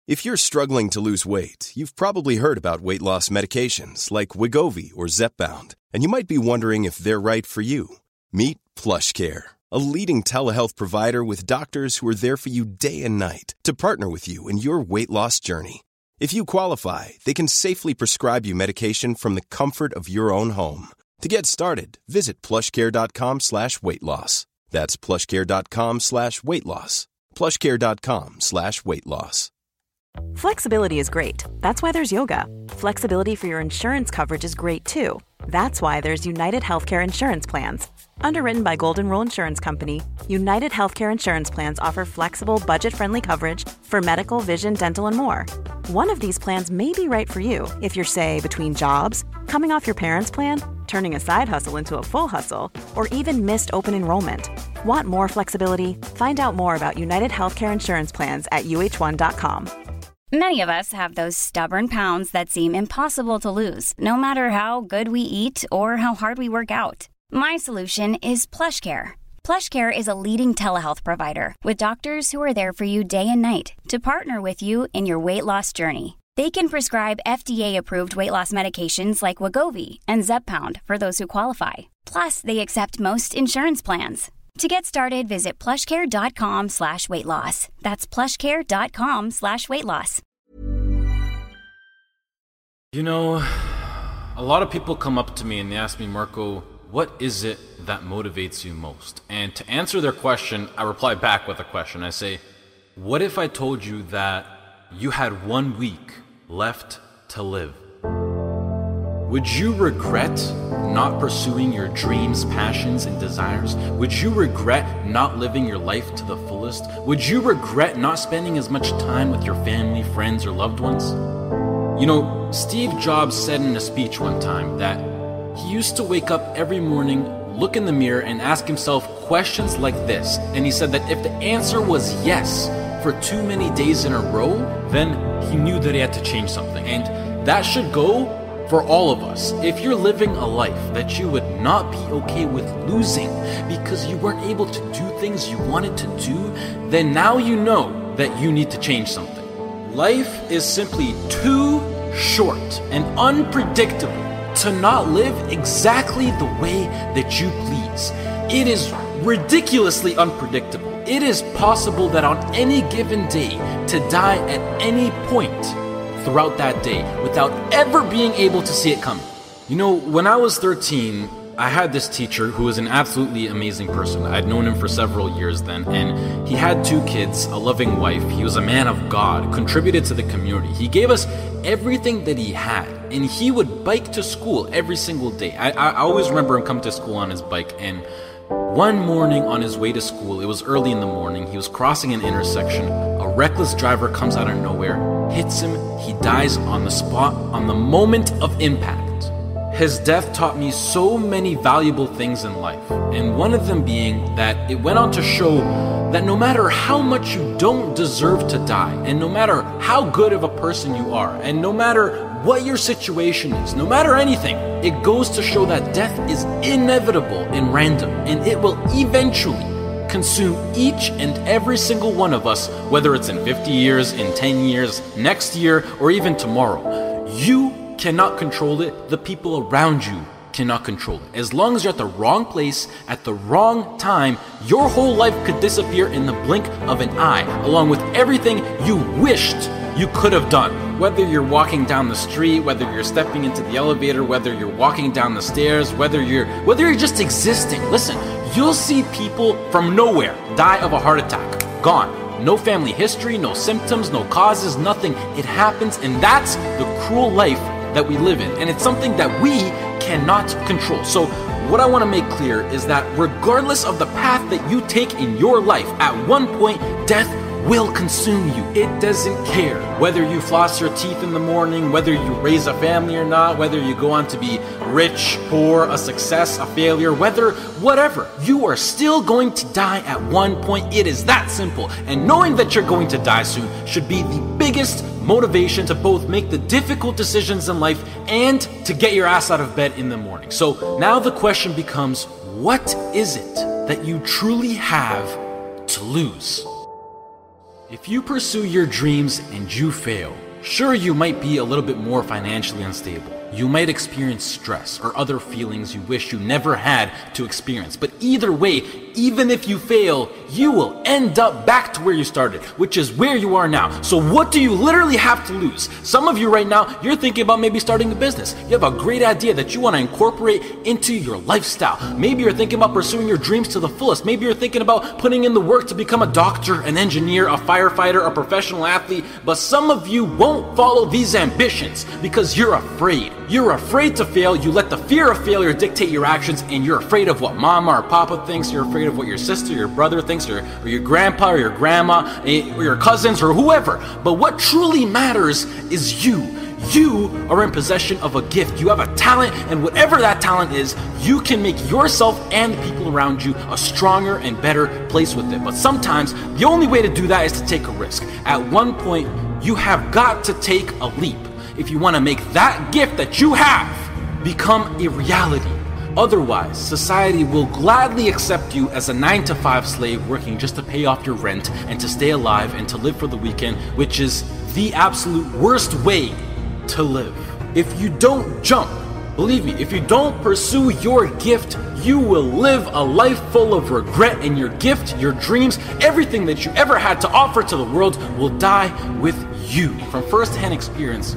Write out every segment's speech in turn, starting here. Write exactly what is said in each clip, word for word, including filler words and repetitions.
If you're struggling to lose weight, you've probably heard about weight loss medications like Wegovy or Zepbound, and you might be wondering if they're right for you. Meet PlushCare, a leading telehealth provider with doctors who are there for you day and night to partner with you in your weight loss journey. If you qualify, they can safely prescribe you medication from the comfort of your own home. To get started, visit plushcare.com slash weight loss. That's plushcare.com slash weight loss. plushcare.com slash weight loss. Flexibility is great. That's why there's yoga. Flexibility for your insurance coverage is great too. That's why there's United Healthcare Insurance Plans. Underwritten by Golden Rule Insurance Company, United Healthcare Insurance Plans offer flexible, budget-friendly coverage for medical, vision, dental, and more. One of these plans may be right for you if you're, say, between jobs, coming off your parents' plan, turning a side hustle into a full hustle, or even missed open enrollment. Want more flexibility? Find out more about United Healthcare Insurance Plans at U H one dot com. Many of us have those stubborn pounds that seem impossible to lose, no matter how good we eat or how hard we work out. My solution is PlushCare. PlushCare is a leading telehealth provider with doctors who are there for you day and night to partner with you in your weight loss journey. They can prescribe F D A-approved weight loss medications like Wegovy and Zepbound for those who qualify. Plus, they accept most insurance plans. To get started, visit plushcare.com slash weight loss. That's plushcare.com slash weight loss. You know, a lot of people come up to me and they ask me, Marco, what is it that motivates you most? And to answer their question, I reply back with a question. I say, what if I told you that you had one week left to live? Would you regret not pursuing your dreams, passions, and desires? Would you regret not living your life to the fullest? Would you regret not spending as much time with your family, friends, or loved ones? You know, Steve Jobs said in a speech one time that he used to wake up every morning, look in the mirror, and ask himself questions like this. And he said that if the answer was yes for too many days in a row, then he knew that he had to change something. And that should go for all of us. If you're living a life that you would not be okay with losing because you weren't able to do things you wanted to do, then now you know that you need to change something. Life is simply too short and unpredictable to not live exactly the way that you please. It is ridiculously unpredictable. It is possible that on any given day to die at any point throughout that day without ever being able to see it coming. You know, when I was thirteen, I had this teacher who was an absolutely amazing person. I'd known him for several years then, and he had two kids, a loving wife. He was a man of God, contributed to the community. He gave us everything that he had, and he would bike to school every single day. I, I always remember him coming to school on his bike, and one morning on his way to school, it was early in the morning, he was crossing an intersection. A reckless driver comes out of nowhere, hits him, he dies on the spot, on the moment of impact. His death taught me so many valuable things in life, and one of them being that it went on to show that no matter how much you don't deserve to die, and no matter how good of a person you are, and no matter what your situation is, no matter anything, it goes to show that death is inevitable and random, and it will eventually consume each and every single one of us, whether it's in fifty years, in ten years, next year, or even tomorrow. You cannot control it. The people around you cannot control it. As long as you're at the wrong place, at the wrong time, your whole life could disappear in the blink of an eye, along with everything you wished you could have done. Whether you're walking down the street, whether you're stepping into the elevator, whether you're walking down the stairs, whether you're whether you're just existing. Listen, you'll see people from nowhere die of a heart attack. Gone. No family history, no symptoms, no causes, nothing. It happens, and that's the cruel life that we live in. And it's something that we cannot control. So what I want to make clear is that regardless of the path that you take in your life, at one point, death will consume you. It doesn't care whether you floss your teeth in the morning, whether you raise a family or not, whether you go on to be rich, poor, a success, a failure, whether, whatever. You are still going to die at one point. It is that simple. And knowing that you're going to die soon should be the biggest motivation to both make the difficult decisions in life and to get your ass out of bed in the morning. So now the question becomes, what is it that you truly have to lose? If you pursue your dreams and you fail, sure, you might be a little bit more financially unstable. You might experience stress or other feelings you wish you never had to experience. But either way, even if you fail, you will end up back to where you started, which is where you are now. So what do you literally have to lose? Some of you right now, you're thinking about maybe starting a business. You have a great idea that you want to incorporate into your lifestyle. Maybe you're thinking about pursuing your dreams to the fullest. Maybe you're thinking about putting in the work to become a doctor, an engineer, a firefighter, a professional athlete. But some of you won't follow these ambitions because you're afraid. You're afraid to fail. You let the fear of failure dictate your actions, and you're afraid of what mama or papa thinks. You're afraid of what your sister, your brother thinks, or, or your grandpa or your grandma, or your cousins, or whoever. But what truly matters is you. You are in possession of a gift. You have a talent, and whatever that talent is, you can make yourself and the people around you a stronger and better place with it. But sometimes the only way to do that is to take a risk. At one point, you have got to take a leap if you want to make that gift that you have become a reality. Otherwise, society will gladly accept you as a nine to five slave working just to pay off your rent and to stay alive and to live for the weekend, which is the absolute worst way to live. If you don't jump, believe me, if you don't pursue your gift, you will live a life full of regret, and your gift, your dreams, everything that you ever had to offer to the world will die with you. From first-hand experience,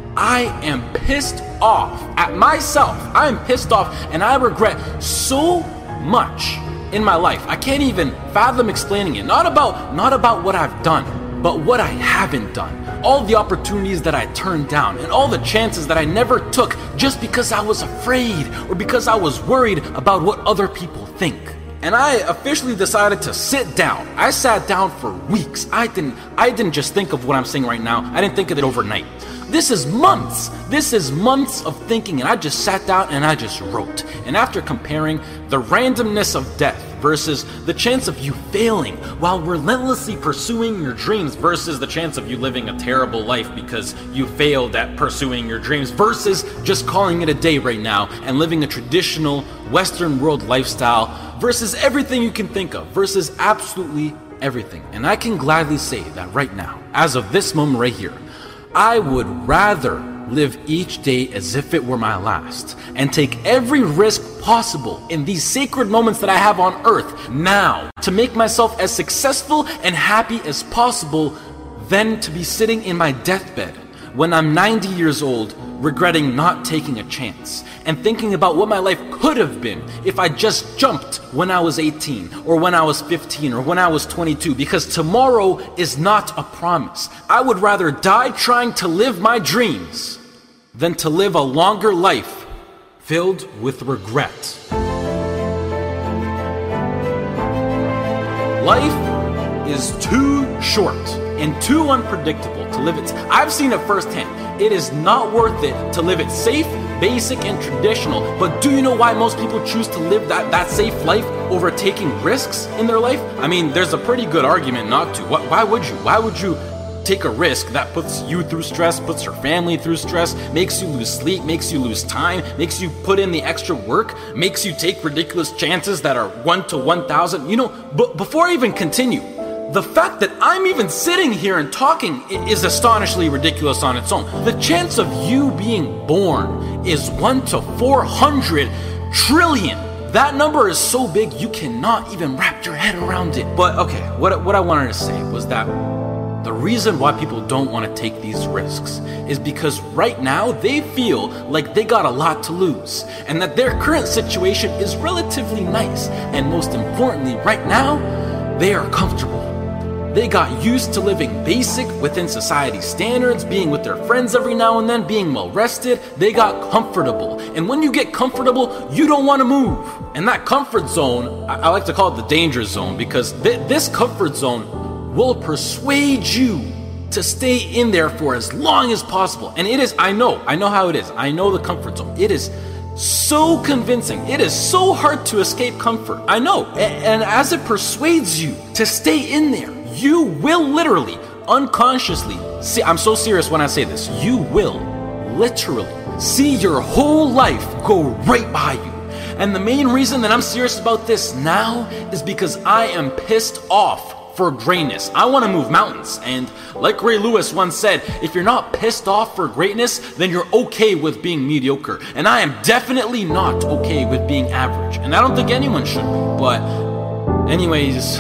I am pissed off at myself. I am pissed off, and I regret so much in my life. I can't even fathom explaining it. Not about, not about what I've done, but what I haven't done. All the opportunities that I turned down, and all the chances that I never took just because I was afraid or because I was worried about what other people think. And I officially decided to sit down. I sat down for weeks. I didn't I didn't just think of what I'm saying right now. I didn't think of it overnight. This is months. This is months of thinking, and I just sat down and I just wrote. And after comparing the randomness of death versus the chance of you failing while relentlessly pursuing your dreams versus the chance of you living a terrible life because you failed at pursuing your dreams versus just calling it a day right now and living a traditional Western world lifestyle versus everything you can think of versus absolutely everything. And I can gladly say that right now, as of this moment right here, I would rather live each day as if it were my last and take every risk possible in these sacred moments that I have on earth now to make myself as successful and happy as possible than to be sitting in my deathbed when I'm ninety years old regretting not taking a chance and thinking about what my life could have been if I just jumped when I was eighteen or when I was fifteen or when I was twenty-two, because tomorrow is not a promise. I would rather die trying to live my dreams than to live a longer life filled with regret. Life is too short and too unpredictable to live it. I've seen it firsthand. It is not worth it to live it safe, basic, and traditional. But do you know why most people choose to live that, that safe life over taking risks in their life? I mean, there's a pretty good argument not to. Why, why would you? Why would you take a risk that puts you through stress, puts your family through stress, makes you lose sleep, makes you lose time, makes you put in the extra work, makes you take ridiculous chances that are one to one thousand? You know, but before I even continue, the fact that I'm even sitting here and talking is astonishingly ridiculous on its own. The chance of you being born is one to four hundred trillion. That number is so big you cannot even wrap your head around it. But okay, what, what I wanted to say was that the reason why people don't want to take these risks is because right now they feel like they got a lot to lose and that their current situation is relatively nice. And most importantly, right now, they are comfortable. They got used to living basic within society standards, being with their friends every now and then, being well rested. They got comfortable. And when you get comfortable, you don't want to move. And that comfort zone, I, I like to call it the danger zone, because th- this comfort zone will persuade you to stay in there for as long as possible. And it is, I know, I know how it is. I know the comfort zone. It is so convincing. It is so hard to escape comfort. I know. And, and as it persuades you to stay in there, you will literally, unconsciously, see, I'm so serious when I say this, you will literally see your whole life go right by you. And the main reason that I'm serious about this now is because I am pissed off for greatness. I want to move mountains. And like Ray Lewis once said, if you're not pissed off for greatness, then you're okay with being mediocre. And I am definitely not okay with being average. And I don't think anyone should be. But anyways,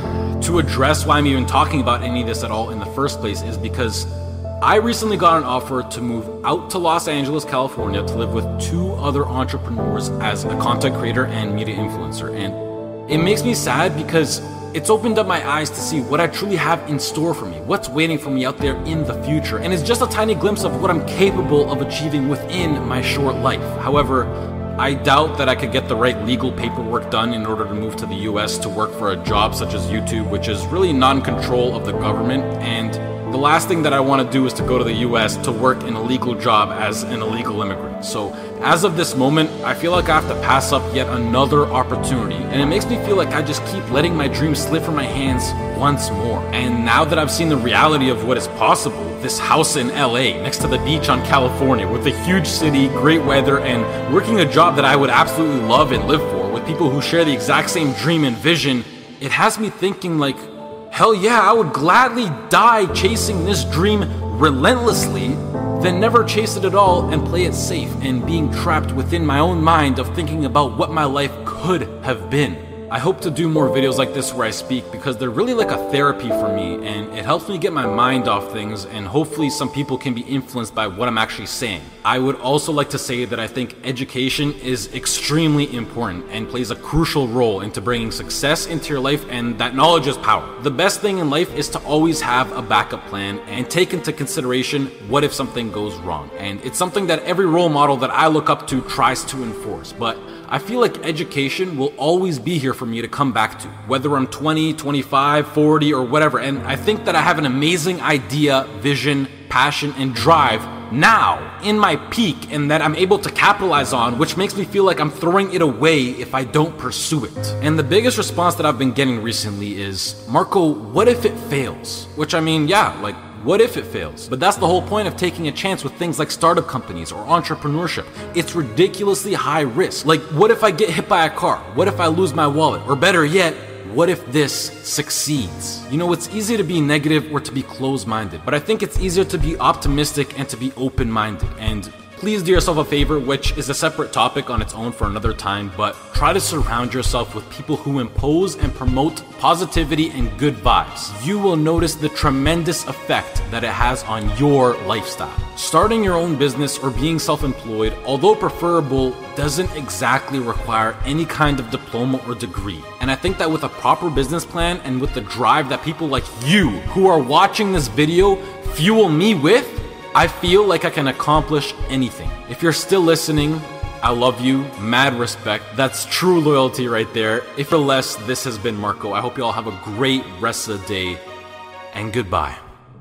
to address why I'm even talking about any of this at all in the first place is because I recently got an offer to move out to Los Angeles, California to live with two other entrepreneurs as a content creator and media influencer. And it makes me sad because it's opened up my eyes to see what I truly have in store for me, what's waiting for me out there in the future. And it's just a tiny glimpse of what I'm capable of achieving within my short life. However, I doubt that I could get the right legal paperwork done in order to move to the U S to work for a job such as YouTube, which is really not in control of the government. And the last thing that I want to do is to go to the U S to work in a legal job as an illegal immigrant. So as of this moment, I feel like I have to pass up yet another opportunity. And it makes me feel like I just keep letting my dreams slip from my hands once more. And now that I've seen the reality of what is possible, this house in L A next to the beach on California with a huge city, great weather, and working a job that I would absolutely love and live for with people who share the exact same dream and vision, it has me thinking like, hell yeah, I would gladly die chasing this dream relentlessly than never chase it at all and play it safe and being trapped within my own mind of thinking about what my life could have been. I hope to do more videos like this where I speak because they're really like a therapy for me and it helps me get my mind off things and hopefully some people can be influenced by what I'm actually saying. I would also like to say that I think education is extremely important and plays a crucial role into bringing success into your life, and that knowledge is power. The best thing in life is to always have a backup plan and take into consideration what if something goes wrong. And it's something that every role model that I look up to tries to enforce, but I feel like education will always be here for me to come back to, whether I'm twenty, twenty-five, forty, or whatever. And I think that I have an amazing idea, vision, passion, and drive now in my peak and that I'm able to capitalize on, which makes me feel like I'm throwing it away if I don't pursue it. And the biggest response that I've been getting recently is, Marco, what if it fails? Which I mean, yeah, like, what if it fails? But that's the whole point of taking a chance with things like startup companies or entrepreneurship. It's ridiculously high risk. Like, what if I get hit by a car? What if I lose my wallet? Or better yet, what if this succeeds? You know, it's easy to be negative or to be closed-minded, but I think it's easier to be optimistic and to be open-minded. And please do yourself a favor, which is a separate topic on its own for another time, but try to surround yourself with people who impose and promote positivity and good vibes. You will notice the tremendous effect that it has on your lifestyle. Starting your own business or being self-employed, although preferable, doesn't exactly require any kind of diploma or degree. And I think that with a proper business plan and with the drive that people like you who are watching this video fuel me with, I feel like I can accomplish anything. If you're still listening, I love you, mad respect. That's true loyalty right there. If you're less, this has been Marco. I hope you all have a great rest of the day, and goodbye.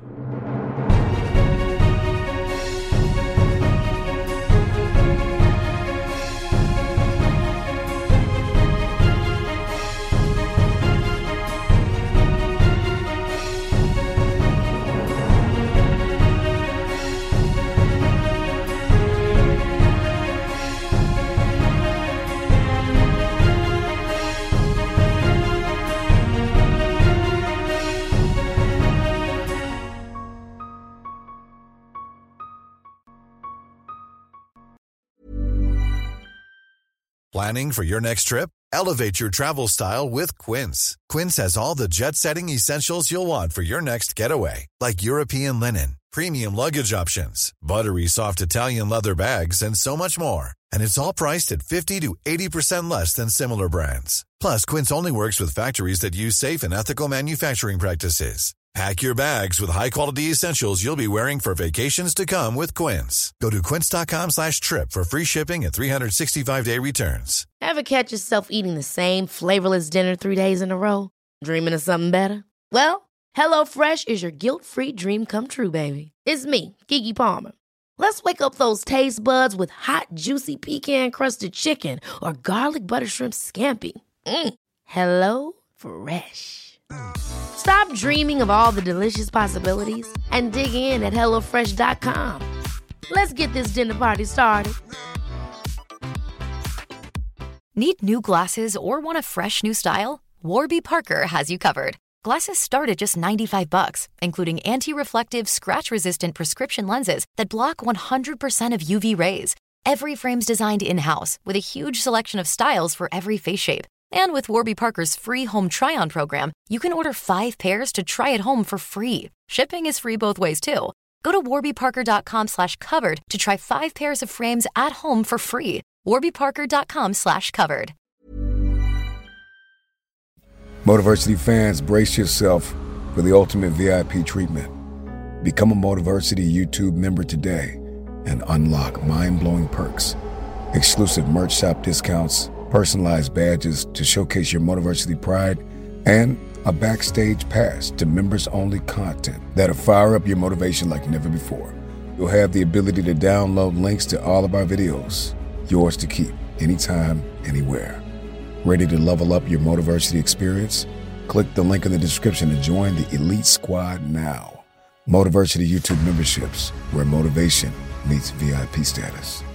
Planning for your next trip? Elevate your travel style with Quince. Quince has all the jet-setting essentials you'll want for your next getaway, like European linen, premium luggage options, buttery soft Italian leather bags, and so much more. And it's all priced at fifty to eighty percent less than similar brands. Plus, Quince only works with factories that use safe and ethical manufacturing practices. Pack your bags with high-quality essentials you'll be wearing for vacations to come with Quince. Go to quince.com slash trip for free shipping and three sixty-five day returns. Ever catch yourself eating the same flavorless dinner three days in a row? Dreaming of something better? Well, HelloFresh is your guilt-free dream come true, baby. It's me, Keke Palmer. Let's wake up those taste buds with hot, juicy pecan-crusted chicken or garlic butter shrimp scampi. Mm. Hello Fresh. Stop dreaming of all the delicious possibilities and dig in at hello fresh dot com. Let's get this dinner party started. Need new glasses or want a fresh new style? Warby Parker has you covered. Glasses start at just ninety-five bucks, including anti-reflective, scratch-resistant prescription lenses that block one hundred percent of U V rays. Every frame's designed in-house with a huge selection of styles for every face shape. And with Warby Parker's free home try-on program, you can order five pairs to try at home for free. Shipping is free both ways, too. Go to warbyparker.com slash covered to try five pairs of frames at home for free. warbyparker.com slash covered. Motiversity fans, brace yourself for the ultimate V I P treatment. Become a Motiversity YouTube member today and unlock mind-blowing perks, exclusive merch shop discounts, personalized badges to showcase your Motiversity pride, and a backstage pass to members-only content that'll fire up your motivation like never before. You'll have the ability to download links to all of our videos, yours to keep, anytime, anywhere. Ready to level up your Motiversity experience? Click the link in the description to join the Elite Squad now. Motiversity YouTube memberships, where motivation meets V I P status.